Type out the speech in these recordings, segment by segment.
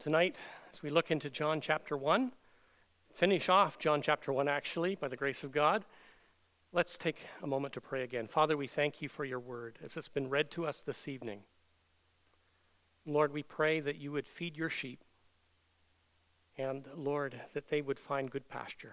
Tonight, as we look into John chapter 1, finish off John chapter 1 actually, by the grace of God, let's take a moment to pray again. Father, we thank you for your word as it's been read to us this evening. Lord, we pray that you would feed your sheep, and Lord, that they would find good pasture.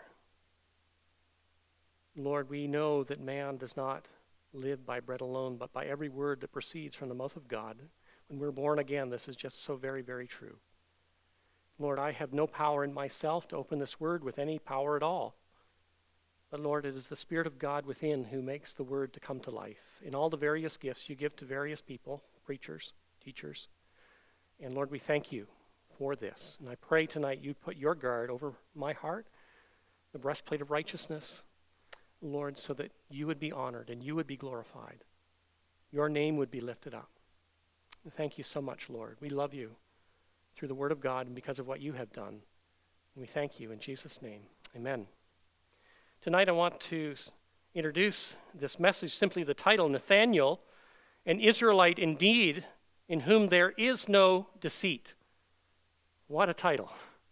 Lord, we know that man does not live by bread alone, but by every word that proceeds from the mouth of God. When we're born again, this is just so very, very true. Lord, I have no power in myself to open this word with any power at all. But Lord, it is the Spirit of God within who makes the word to come to life. In all the various gifts you give to various people, preachers, teachers. And Lord, we thank you for this. And I pray tonight you put your guard over my heart, the breastplate of righteousness, Lord, so that you would be honored and you would be glorified. Your name would be lifted up. And thank you so much, Lord. We love you through the word of God and because of what you have done. And we thank you in Jesus' name. Amen. Tonight I want to introduce this message, simply the title, Nathanael, an Israelite indeed, in whom there is no deceit. What a title.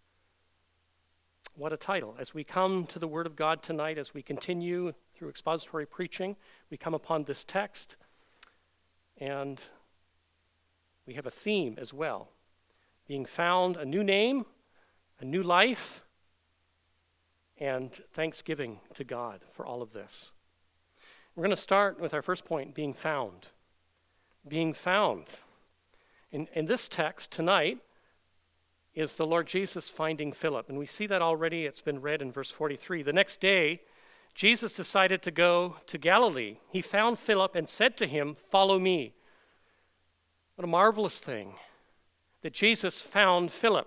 What a title. As we come to the Word of God tonight, as we continue through expository preaching, we come upon this text, and we have a theme as well. Being found, a new name, a new life, and thanksgiving to God for all of this. We're going to start with our first point, being found. Being found. In this text tonight is the Lord Jesus finding Philip. And we see that already. It's been read in verse 43. The next day, Jesus decided to go to Galilee. He found Philip and said to him, "Follow me." What a marvelous thing that Jesus found Philip.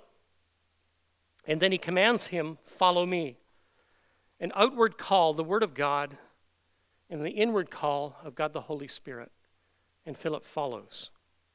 And then he commands him, "Follow me." An outward call, the Word of God, and the inward call of God the Holy Spirit. And Philip follows.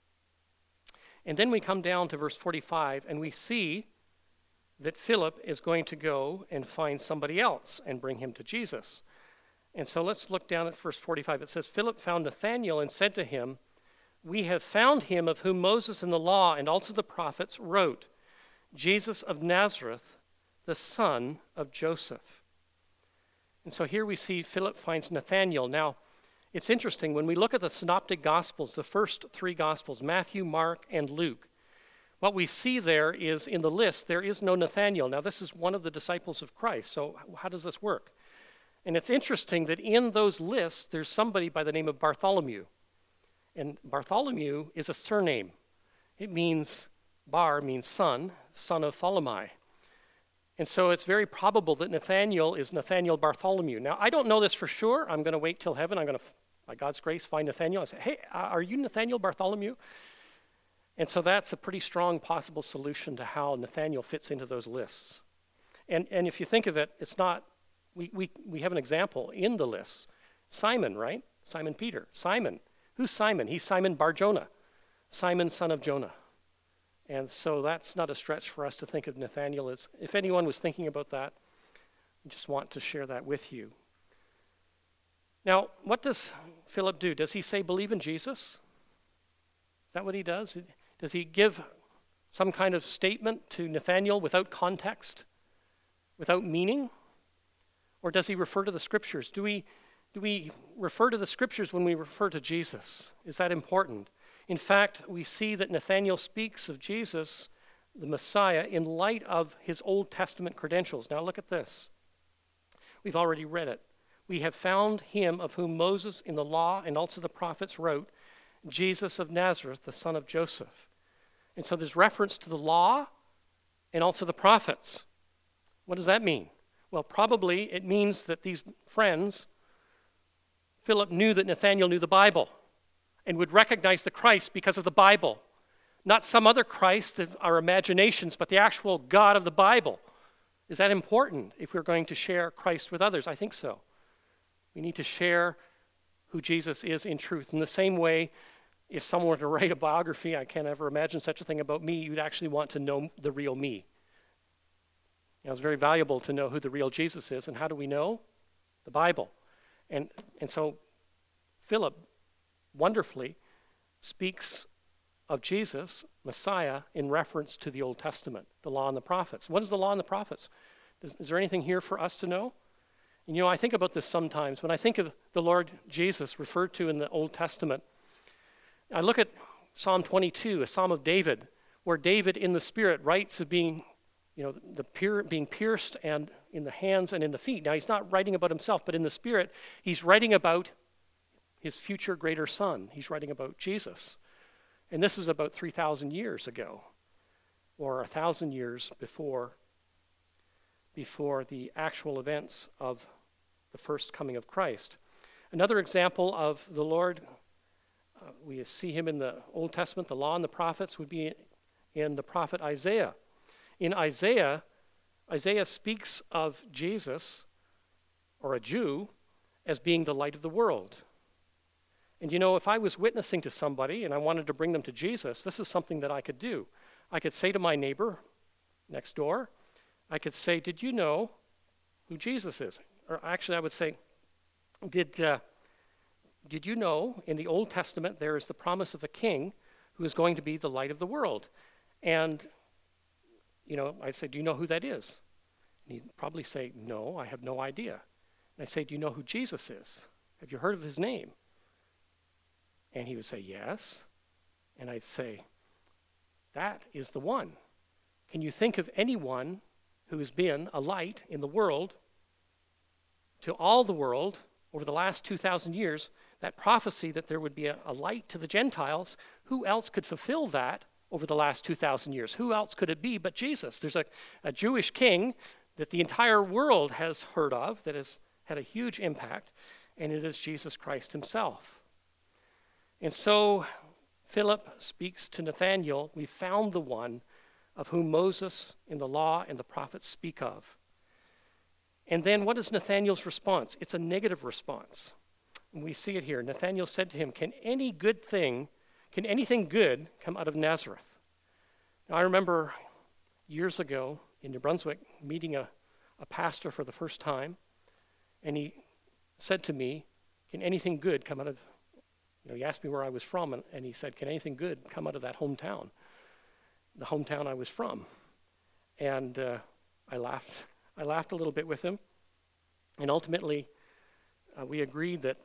And then we come down to verse 45, and we see that Philip is going to go and find somebody else and bring him to Jesus. And so let's look down at verse 45. It says, Philip found Nathanael and said to him, "We have found him of whom Moses in the law and also the prophets wrote, Jesus of Nazareth, the son of Joseph." And so here we see Philip finds Nathanael. Now, it's interesting, when we look at the synoptic gospels, the first three gospels, Matthew, Mark, and Luke, what we see there is in the list, there is no Nathanael. Now, this is one of the disciples of Christ, so how does this work? And it's interesting that in those lists, there's somebody by the name of Bartholomew. And Bartholomew is a surname. It means, Bar means son, son of Tholomai. And so it's very probable that Nathanael is Nathanael Bartholomew. Now, I don't know this for sure. I'm going to wait till heaven. I'm going to, by God's grace, find Nathanael. I say, "Hey, are you Nathanael Bartholomew?" And so that's a pretty strong possible solution to how Nathanael fits into those lists. And if you think of it, it's not, we have an example in the lists. Simon, right? Simon Peter. Simon. Who's Simon? He's Simon Bar-Jonah, Simon, son of Jonah. And so that's not a stretch for us to think of Nathanael as, if anyone was thinking about that, I just want to share that with you. Now, what does Philip do? Does he say, "Believe in Jesus"? Is that what he does? Does he give some kind of statement to Nathanael without context, without meaning? Or does he refer to the scriptures? Do we refer to the scriptures when we refer to Jesus? Is that important? In fact, we see that Nathanael speaks of Jesus, the Messiah, in light of his Old Testament credentials. Now look at this. We've already read it. We have found him of whom Moses in the law and also the prophets wrote, Jesus of Nazareth, the son of Joseph. And so there's reference to the law and also the prophets. What does that mean? Well, probably it means that these friends, Philip knew that Nathanael knew the Bible and would recognize the Christ because of the Bible. Not some other Christ of our imaginations, but the actual God of the Bible. Is that important if we're going to share Christ with others? I think so. We need to share who Jesus is in truth. In the same way, if someone were to write a biography, I can't ever imagine such a thing about me, you'd actually want to know the real me. It's very valuable to know who the real Jesus is. And how do we know? The Bible. And so Philip wonderfully speaks of Jesus, Messiah, in reference to the Old Testament, the law and the prophets. What is the law and the prophets? Is there anything here for us to know? And I think about this sometimes. When I think of the Lord Jesus referred to in the Old Testament, I look at Psalm 22, a Psalm of David, where David in the Spirit writes of being, being pierced and in the hands and in the feet. Now, he's not writing about himself, but in the Spirit, he's writing about his future greater son. He's writing about Jesus. And this is about 3,000 years ago, or 1,000 years before the actual events of the first coming of Christ. Another example of the Lord, we see him in the Old Testament, the law and the prophets, would be in the prophet Isaiah. In Isaiah speaks of Jesus, or a Jew, as being the light of the world. And if I was witnessing to somebody and I wanted to bring them to Jesus, this is something that I could do. I could say to my neighbor next door, I could say, did you know who Jesus is? Or actually I would say, did you know in the Old Testament there is the promise of a king who is going to be the light of the world? And, I'd say, do you know who that is? And he'd probably say, no, I have no idea. And I'd say, do you know who Jesus is? Have you heard of his name? And he would say, yes. And I'd say, that is the one. Can you think of anyone who has been a light in the world to all the world over the last 2,000 years, that prophecy that there would be a light to the Gentiles? Who else could fulfill that over the last 2,000 years? Who else could it be but Jesus? There's a Jewish king that the entire world has heard of that has had a huge impact, and it is Jesus Christ himself. And so Philip speaks to Nathanael, we found the one of whom Moses in the law and the prophets speak of. And then what is Nathanael's response? It's a negative response. And we see it here. Nathanael said to him, can anything good come out of Nazareth? Now, I remember years ago in New Brunswick meeting a pastor for the first time, and he said to me, can anything good come out of, he asked me where I was from, and he said, can anything good come out of that hometown? The hometown I was from. And I laughed a little bit with him, and ultimately we agreed that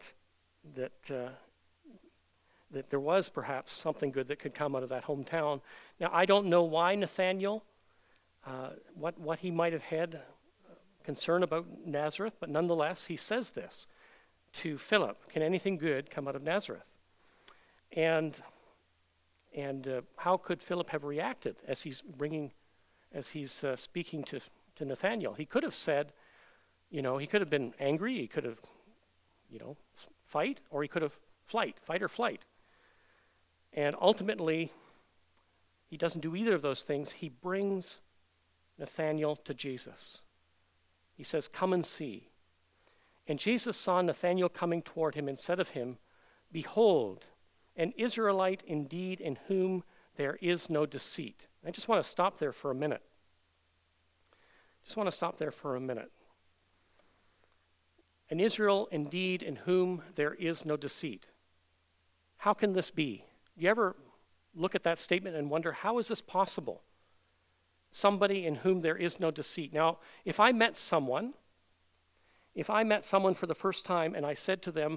there was perhaps something good that could come out of that hometown. Now, I don't know why Nathanael, what he might have had concern about Nazareth, but nonetheless, he says this to Philip, can anything good come out of Nazareth? And how could Philip have reacted as he's speaking to Nathanael? He could have said, he could have been angry, he could have, fight, or he could have fight or flight. And ultimately, he doesn't do either of those things. He brings Nathanael to Jesus. He says, come and see. And Jesus saw Nathanael coming toward him and said of him, behold, an Israelite indeed in whom there is no deceit. I just want to stop there for a minute. An Israel indeed in whom there is no deceit. How can this be? Do you ever look at that statement and wonder, how is this possible? Somebody in whom there is no deceit. Now, if I met someone for the first time and I said to them,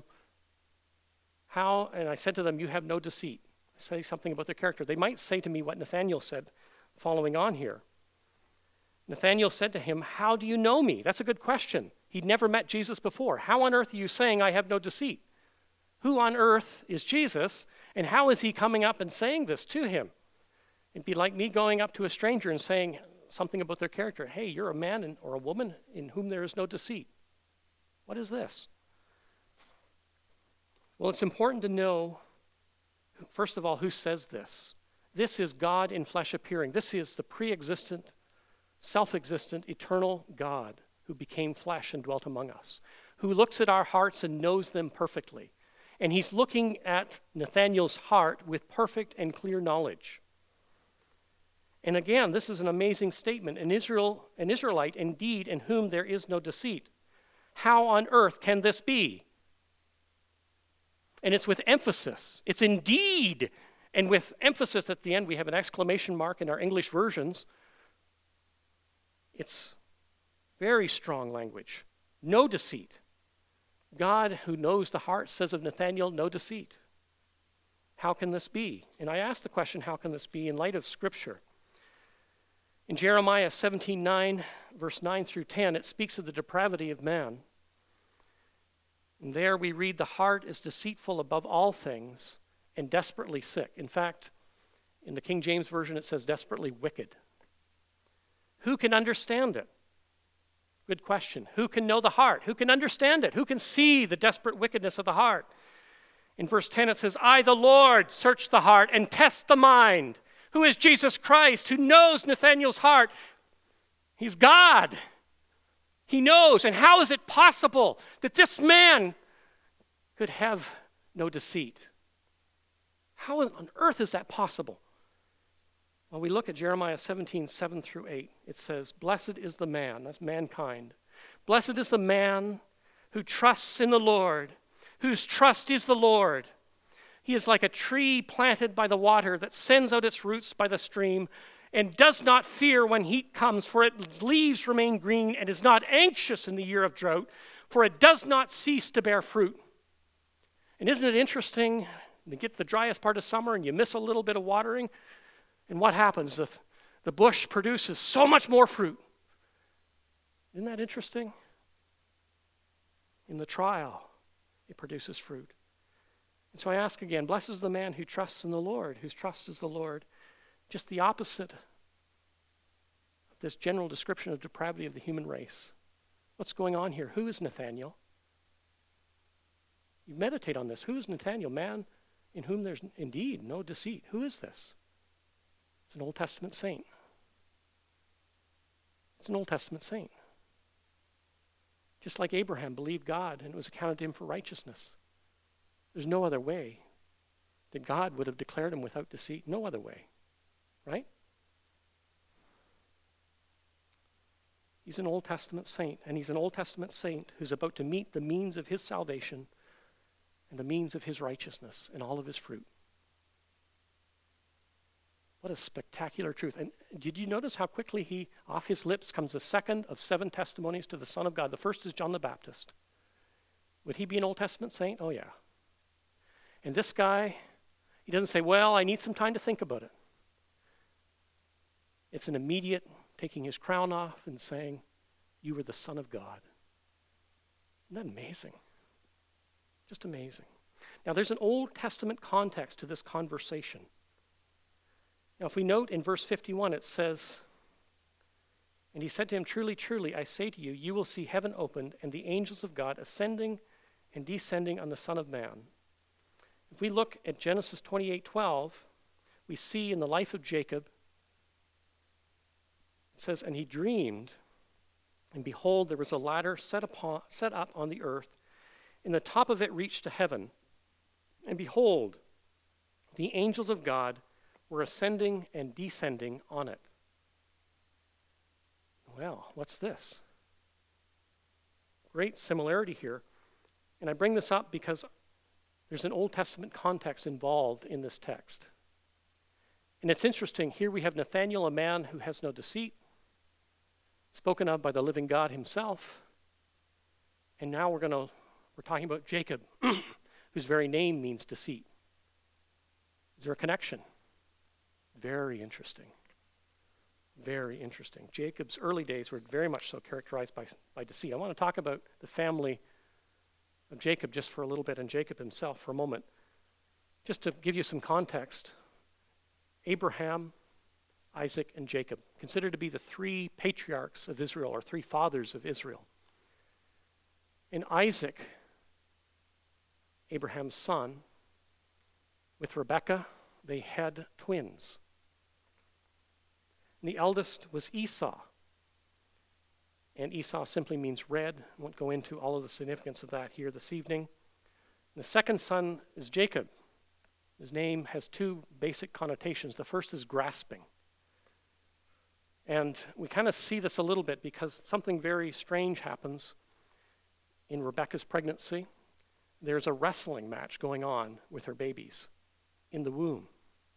you have no deceit. I say something about their character. They might say to me what Nathanael said following on here. Nathanael said to him, how do you know me? That's a good question. He'd never met Jesus before. How on earth are you saying I have no deceit? Who on earth is Jesus, and how is he coming up and saying this to him? It'd be like me going up to a stranger and saying something about their character. Hey, you're a man or a woman in whom there is no deceit. What is this? Well, it's important to know, first of all, who says this. This is God in flesh appearing. This is the pre-existent, self-existent, eternal God who became flesh and dwelt among us, who looks at our hearts and knows them perfectly. And he's looking at Nathanael's heart with perfect and clear knowledge. And again, this is an amazing statement. An Israelite indeed in whom there is no deceit. How on earth can this be? And it's with emphasis. It's indeed And with emphasis at the end, we have an exclamation mark in our English versions. It's very strong language. No deceit. God, who knows the heart, says of Nathanael, no deceit. How can this be? And I ask the question, how can this be in light of Scripture? In Jeremiah 17:9, verse 9 through 10, it speaks of the depravity of man. And there we read, the heart is deceitful above all things and desperately sick. In fact, in the King James Version, it says desperately wicked. Who can understand it? Good question. Who can know the heart? Who can understand it? Who can see the desperate wickedness of the heart? In verse 10 it says, I, the Lord, search the heart and test the mind. Who is Jesus Christ, who knows Nathanael's heart? He's God. He knows. And how is it possible that this man could have no deceit? How on earth is that possible? Well, we look at Jeremiah 17, 7 through 8. It says, blessed is the man, that's mankind. Blessed is the man who trusts in the Lord, whose trust is the Lord. He is like a tree planted by the water that sends out its roots by the stream and does not fear when heat comes, for its leaves remain green, and is not anxious in the year of drought, for it does not cease to bear fruit. And isn't it interesting? You get the driest part of summer and you miss a little bit of watering, and what happens? The bush produces so much more fruit. Isn't that interesting? In the trial, it produces fruit. And so I ask again, blessed is the man who trusts in the Lord, whose trust is the Lord. Just the opposite of this general description of depravity of the human race. What's going on here? Who is Nathanael? You meditate on this. Who is Nathanael? Man in whom there's indeed no deceit. Who is this? It's an Old Testament saint. It's an Old Testament saint. Just like Abraham believed God and it was accounted to him for righteousness. There's no other way that God would have declared him without deceit. No other way. Right? He's an Old Testament saint, and he's an Old Testament saint who's about to meet the means of his salvation and the means of his righteousness and all of his fruit. What a spectacular truth. And did you notice how quickly off his lips comes the second of 7 testimonies to the Son of God? The first is John the Baptist. Would he be an Old Testament saint? Oh, yeah. And this guy, he doesn't say, well, I need some time to think about it. It's an immediate taking his crown off and saying, you are the Son of God. Isn't that amazing? Just amazing. Now, there's an Old Testament context to this conversation. Now, if we note in verse 51, it says, and he said to him, truly, truly, I say to you, you will see heaven opened and the angels of God ascending and descending on the Son of Man. If we look at Genesis 28:12, we see in the life of Jacob, it says, and he dreamed, and behold, there was a ladder set up on the earth, and the top of it reached to heaven. And behold, the angels of God were ascending and descending on it. Well, what's this? Great similarity here. And I bring this up because there's an Old Testament context involved in this text. And it's interesting. Here we have Nathanael, a man who has no deceit, spoken of by the living God himself. And now we're talking about Jacob, whose very name means deceit. Is there a connection? Very interesting. Very interesting. Jacob's early days were very much so characterized by deceit. I want to talk about the family of Jacob just for a little bit, and Jacob himself for a moment. Just to give you some context, Abraham, Isaac, and Jacob, considered to be the 3 patriarchs of Israel, or 3 fathers of Israel. And Isaac, Abraham's son, with Rebekah, they had twins. And the eldest was Esau. And Esau simply means red. I won't go into all of the significance of that here this evening. And the second son is Jacob. His name has 2 basic connotations. The first is grasping. And we kind of see this a little bit because something very strange happens in Rebekah's pregnancy. There's a wrestling match going on with her babies in the womb.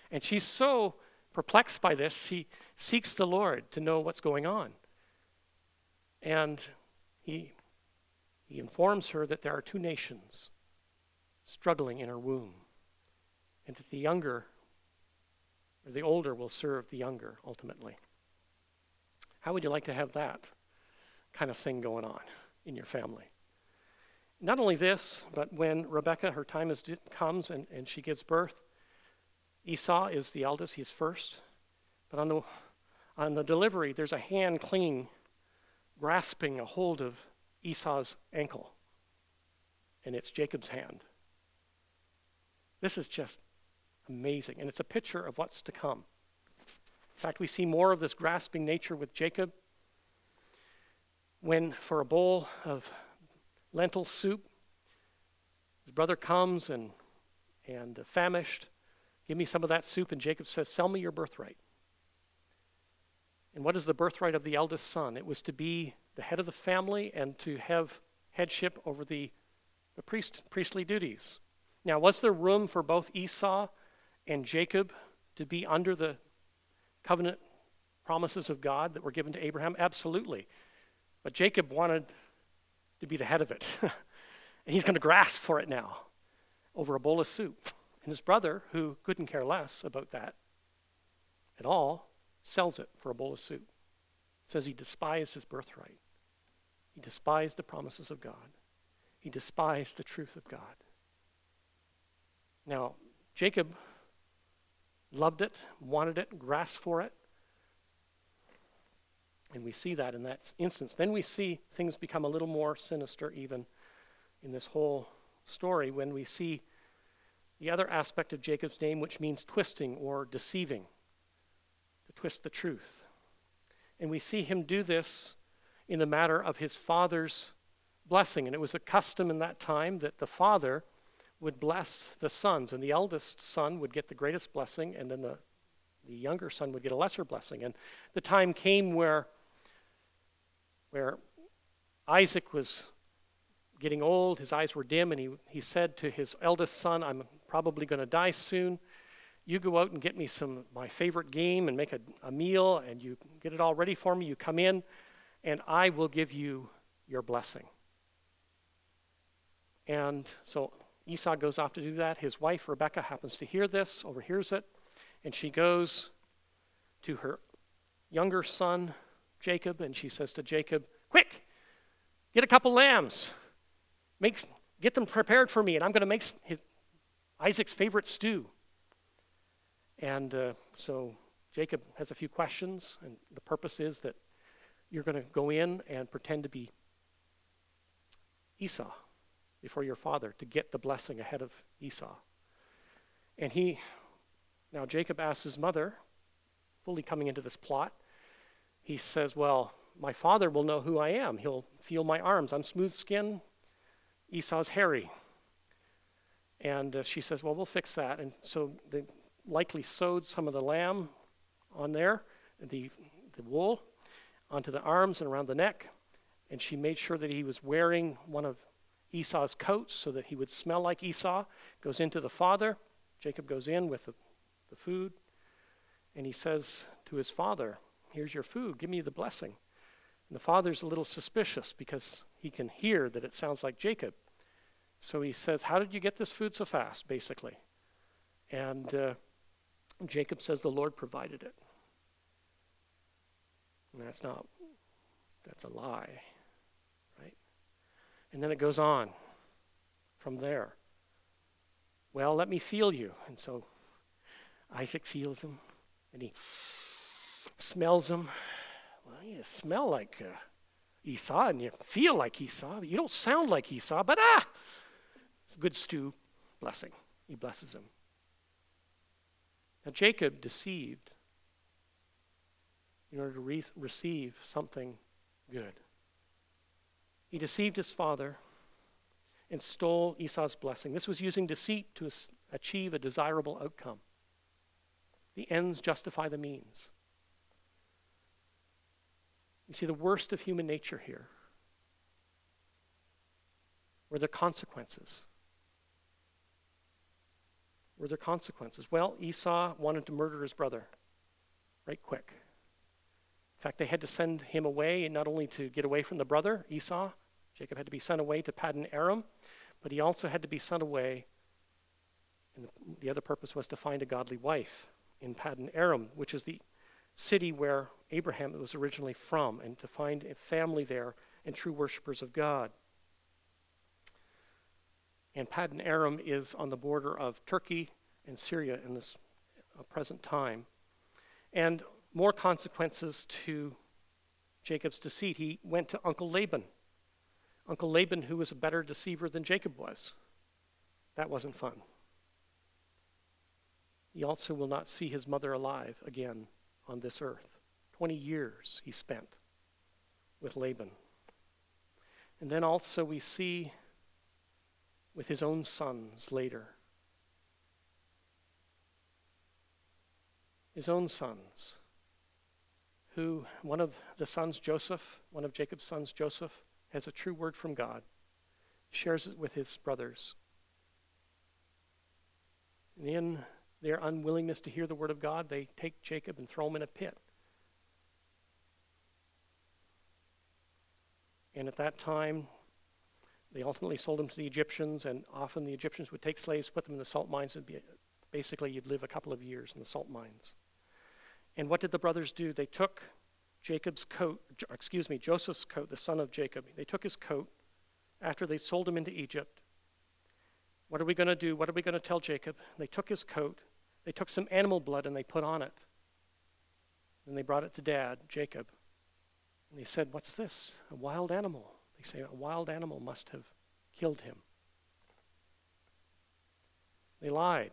And she's so perplexed by this, she seeks the Lord to know what's going on. And he informs her that there are two nations struggling in her womb, and that the older will serve the younger ultimately. How would you like to have that kind of thing going on in your family? Not only this, but when Rebekah, her time comes and she gives birth, Esau is the eldest, he's first. But on the delivery, there's a hand clinging, grasping a hold of Esau's ankle. And it's Jacob's hand. This is just amazing. And it's a picture of what's to come. In fact, we see more of this grasping nature with Jacob when, for a bowl of lentil soup, his brother comes and famished, give me some of that soup, and Jacob says, sell me your birthright. And what is the birthright of the eldest son? It was to be the head of the family and to have headship over the priestly duties. Now, was there room for both Esau and Jacob to be under the covenant promises of God that were given to Abraham? Absolutely. But Jacob wanted to be the head of it. And he's going to grasp for it now over a bowl of soup. And his brother, who couldn't care less about that at all, sells it for a bowl of soup. Says he despised his birthright. He despised the promises of God. He despised the truth of God. Now, Jacob loved it, wanted it, grasped for it. And we see that in that instance. Then we see things become a little more sinister even in this whole story when we see the other aspect of Jacob's name, which means twisting or deceiving, to twist the truth. And we see him do this in the matter of his father's blessing. And it was a custom in that time that the father would bless the sons, and the eldest son would get the greatest blessing, and then the younger son would get a lesser blessing. And the time came where Isaac was getting old, his eyes were dim, and he said to his eldest son, I'm probably going to die soon. You go out and get me my favorite game and make a meal, and you get it all ready for me. You come in, and I will give you your blessing. And so Esau goes off to do that. His wife, Rebekah, happens to hear this, overhears it, and she goes to her younger son, Jacob, and she says to Jacob, quick, get a couple lambs. Get them prepared for me, and I'm going to make Isaac's favorite stew. And so Jacob has a few questions, and the purpose is that you're going to go in and pretend to be Esau before your father to get the blessing ahead of Esau. And now Jacob asks his mother, fully coming into this plot, he says, well, my father will know who I am. He'll feel my arms. I'm smooth skinned. Esau's hairy. And she says, well, we'll fix that. And so they likely sewed some of the lamb on there, the wool, onto the arms and around the neck. And she made sure that he was wearing one of Esau's coats so that he would smell like Esau. Goes into the father. Jacob goes in with the food. And he says to his father, here's your food. Give me the blessing. And the father's a little suspicious because he can hear that it sounds like Jacob. So he says, how did you get this food so fast, basically? And Jacob says, the Lord provided it. And that's a lie, right? And then it goes on from there. Well, let me feel you. And so Isaac feels him, and he smells him. Well, you smell like Esau, and you feel like Esau. You don't sound like Esau, but it's a good stew. Blessing. He blesses him. Now, Jacob deceived in order to receive something good. He deceived his father and stole Esau's blessing. This was using deceit to achieve a desirable outcome. The ends justify the means. You see the worst of human nature here were the consequences. were there consequences? Well, Esau wanted to murder his brother right quick. In fact, they had to send him away, and not only to get away from the brother, Esau. Jacob had to be sent away to Paddan Aram, but he also had to be sent away, and the other purpose was to find a godly wife in Paddan Aram, which is the city where Abraham was originally from, and to find a family there and true worshipers of God. And Paddan Aram is on the border of Turkey and Syria in this present time. And more consequences to Jacob's deceit. He went to Uncle Laban. Uncle Laban, who was a better deceiver than Jacob was. That wasn't fun. He also will not see his mother alive again on this earth. 20 years he spent with Laban. And then also we see with his own sons later. His own sons, who one of the sons, Joseph, one of Jacob's sons, Joseph, has a true word from God, shares it with his brothers. And in their unwillingness to hear the word of God, they take Jacob and throw him in a pit. And at that time, they ultimately sold him to the Egyptians, and often the Egyptians would take slaves, put them in the salt mines, and basically you'd live a couple of years in the salt mines. And what did the brothers do? They took Joseph's coat, the son of Jacob. They took his coat after they sold him into Egypt. What are we going to do? What are we going to tell Jacob? They took his coat, they took some animal blood, and they put on it. And they brought it to Dad, Jacob. And they said, "What's this? A wild animal." They say, "A wild animal must have killed him." They lied.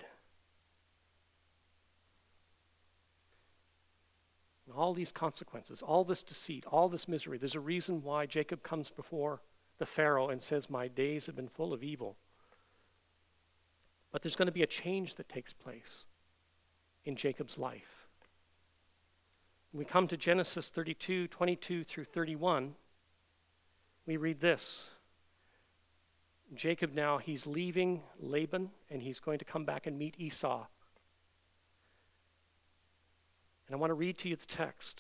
And all these consequences, all this deceit, all this misery, there's a reason why Jacob comes before the Pharaoh and says, "My days have been full of evil." But there's going to be a change that takes place in Jacob's life. When we come to Genesis 32, 22 through 31, we read this. Jacob now, he's leaving Laban, and he's going to come back and meet Esau. And I want to read to you the text.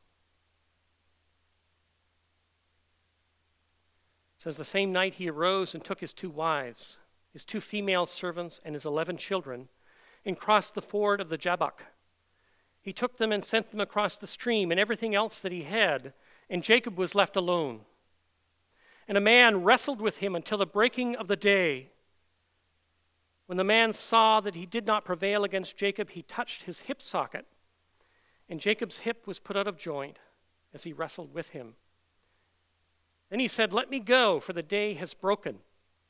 It says, "The same night he arose and took his 2 wives, his 2 female servants, and his 11 children, and crossed the ford of the Jabbok. He took them and sent them across the stream and everything else that he had, and Jacob was left alone. And a man wrestled with him until the breaking of the day. When the man saw that he did not prevail against Jacob, he touched his hip socket, and Jacob's hip was put out of joint as he wrestled with him. Then he said, 'Let me go, for the day has broken.'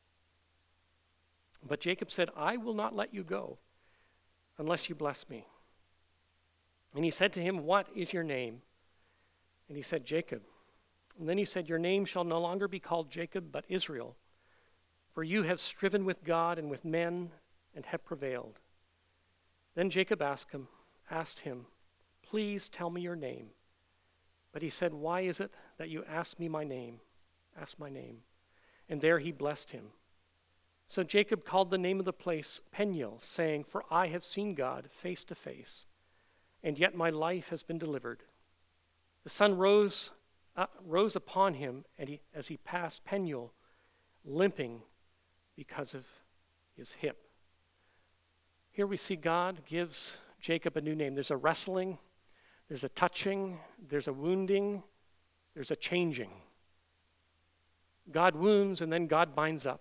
But Jacob said, 'I will not let you go unless you bless me.' And he said to him, 'What is your name?' And he said, 'Jacob.' And then he said, 'Your name shall no longer be called Jacob, but Israel, for you have striven with God and with men and have prevailed.' Then Jacob asked him, 'Please tell me your name.' But he said, 'Why is it that you ask me my name? Ask my name.' And there he blessed him. So Jacob called the name of the place Peniel, saying, 'For I have seen God face to face, and yet my life has been delivered.' The sun rose upon him as he passed Peniel, limping because of his hip." Here we see God gives Jacob a new name. There's a wrestling, there's a touching, there's a wounding, there's a changing. God wounds and then God binds up.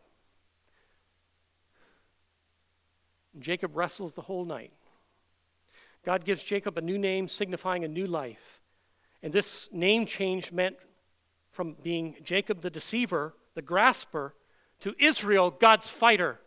Jacob wrestles the whole night. God gives Jacob a new name signifying a new life. And this name change meant from being Jacob the deceiver, the grasper, to Israel, God's fighter.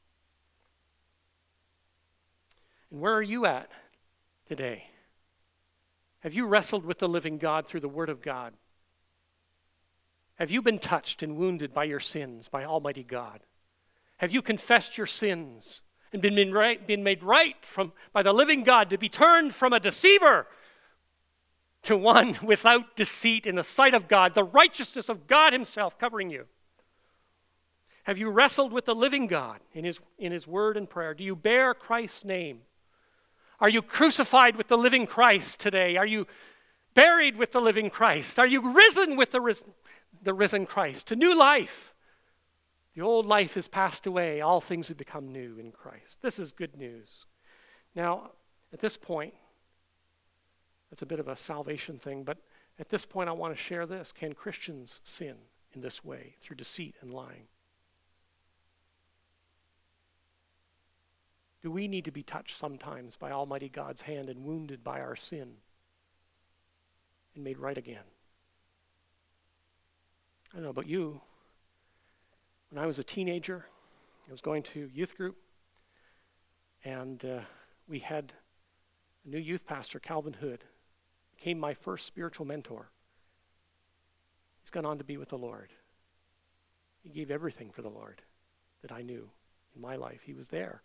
And where are you at today? Have you wrestled with the living God through the Word of God? Have you been touched and wounded by your sins, by Almighty God? Have you confessed your sins and been made right by the living God to be turned from a deceiver to one without deceit in the sight of God, the righteousness of God himself covering you? Have you wrestled with the living God in his word and prayer? Do you bear Christ's name? Are you crucified with the living Christ today? Are you buried with the living Christ? Are you risen with the risen Christ to new life? The old life has passed away. All things have become new in Christ. This is good news. Now, at this point, it's a bit of a salvation thing, but at this point I want to share this. Can Christians sin in this way through deceit and lying? Do we need to be touched sometimes by Almighty God's hand and wounded by our sin and made right again? I don't know about you. When I was a teenager, I was going to youth group, and we had a new youth pastor, Calvin Hood, became my first spiritual mentor. He's gone on to be with the Lord. He gave everything for the Lord that I knew in my life. He was there.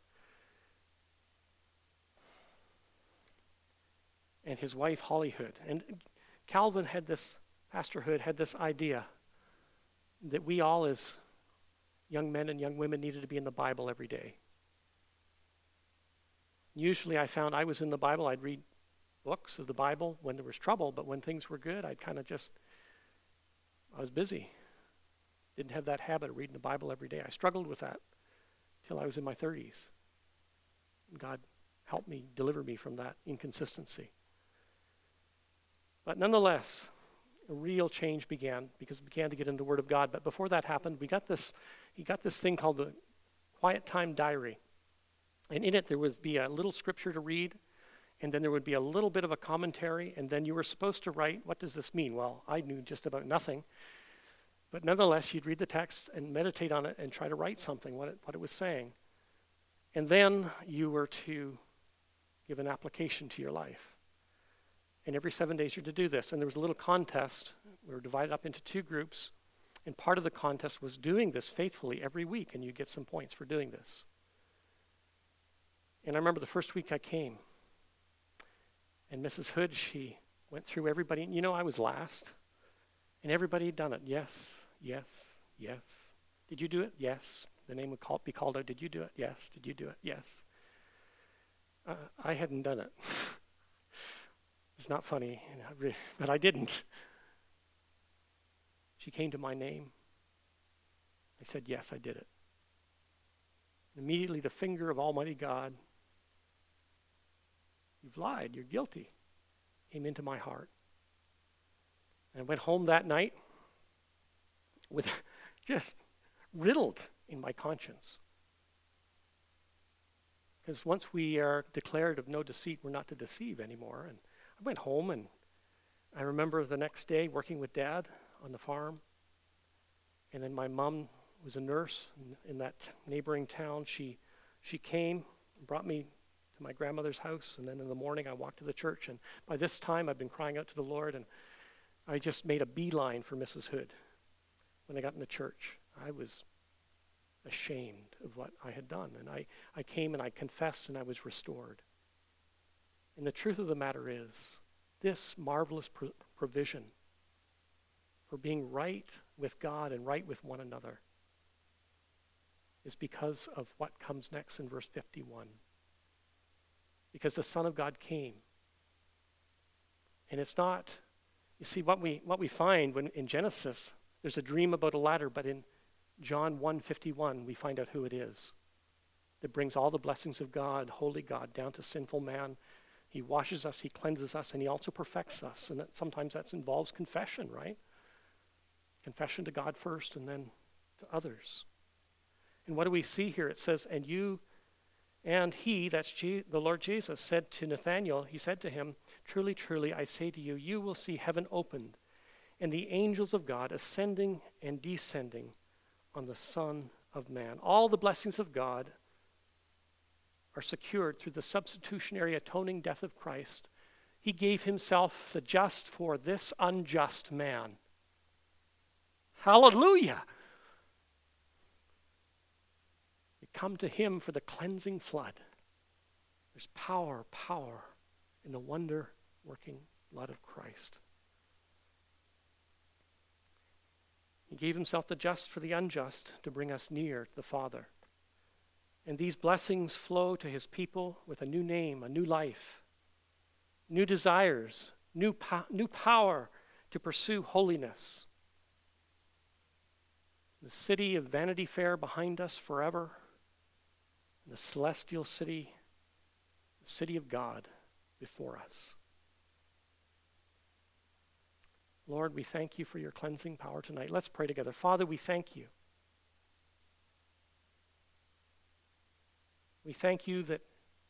And his wife, Holly Hood. And Calvin had this, Pastor Hood had this idea that we all as young men and young women needed to be in the Bible every day. Usually I found I was in the Bible, I'd read books of the Bible when there was trouble, but when things were good, I was busy. Didn't have that habit of reading the Bible every day. I struggled with that till I was in my 30s. And God helped me, deliver me from that inconsistency. But nonetheless, a real change began because we began to get into the Word of God. But before that happened, he got this thing called the Quiet Time Diary. And in it, there would be a little scripture to read, and then there would be a little bit of a commentary, and then you were supposed to write, what does this mean? Well, I knew just about nothing. But nonetheless, you'd read the text and meditate on it and try to write something, what it was saying. And then you were to give an application to your life. And every 7 days you're to do this. And there was a little contest. We were divided up into two groups. And part of the contest was doing this faithfully every week, and you get some points for doing this. And I remember the first week I came, and Mrs. Hood, she went through everybody. And I was last. And everybody had done it. Yes, yes, yes. Did you do it? Yes. The name would be called out. Did you do it? Yes. Did you do it? Yes. I hadn't done it. It's not funny, but I didn't. She came to my name. I said, yes, I did it. And immediately the finger of Almighty God, you've lied, you're guilty, came into my heart. And I went home that night with just riddled in my conscience. Because once we are declared of no deceit, we're not to deceive anymore. And I went home, and I remember the next day working with Dad on the farm. And then my mom was a nurse in that neighboring town. She came and brought me to my grandmother's house, and then in the morning I walked to the church. And by this time I'd been crying out to the Lord, and I just made a beeline for Mrs. Hood. When I got in the church, I was ashamed of what I had done. And I came and I confessed, and I was restored. And the truth of the matter is, this marvelous provision for being right with God and right with one another is because of what comes next in verse 51. Because the Son of God came. And it's not, you see, what we find when in Genesis, there's a dream about a ladder, but in John 1:51, we find out who it is that brings all the blessings of God, holy God, down to sinful man. He washes us, he cleanses us, and he also perfects us. And sometimes that involves confession, right? Confession to God first and then to others. And what do we see here? It says, and he, that's the Lord Jesus, said to Nathanael, he said to him, truly, truly, I say to you, you will see heaven opened and the angels of God ascending and descending on the Son of Man. All the blessings of God are secured through the substitutionary atoning death of Christ. He gave himself the just for this unjust man. Hallelujah! We come to him for the cleansing flood. There's power in the wonder-working blood of Christ. He gave himself the just for the unjust to bring us near to the Father. And these blessings flow to his people with a new name, a new life, new desires, new power to pursue holiness. The city of Vanity Fair behind us forever, and the celestial city, the city of God before us. Lord, we thank you for your cleansing power tonight. Let's pray together. Father, we thank you. We thank you that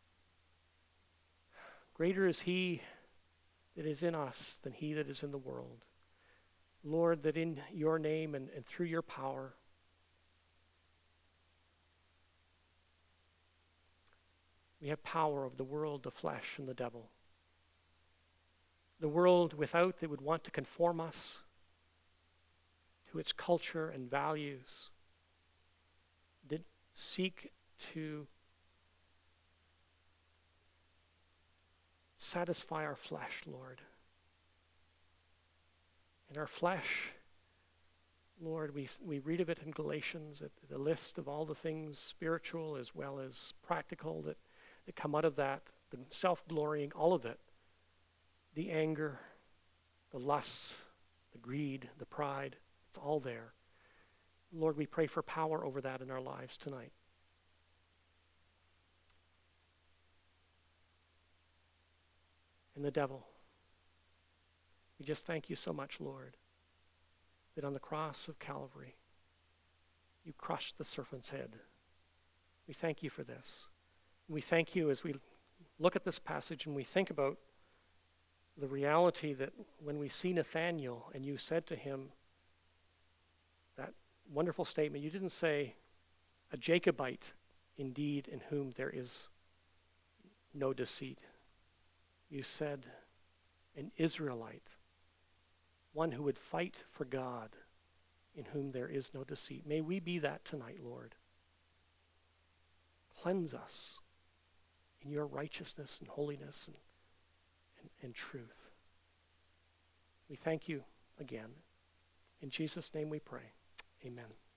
greater is he that is in us than he that is in the world. Lord, that in your name and through your power, we have power over the world, the flesh, and the devil. The world without that would want to conform us to its culture and values, did seek to satisfy our flesh, Lord. And our flesh, Lord, we read of it in Galatians, the list of all the things spiritual as well as practical that come out of that, the self-glorying, all of it, the anger, the lusts, the greed, the pride, it's all there. Lord, we pray for power over that in our lives tonight. And the devil, we just thank you so much, Lord, that on the cross of Calvary, you crushed the serpent's head. We thank you for this. We thank you as we look at this passage and we think about the reality that when we see Nathanael and you said to him that wonderful statement, you didn't say, a Jacobite indeed in whom there is no deceit. You said, an Israelite, one who would fight for God, in whom there is no deceit. May we be that tonight, Lord. Cleanse us in your righteousness and holiness and truth. We thank you again. In Jesus' name we pray. Amen.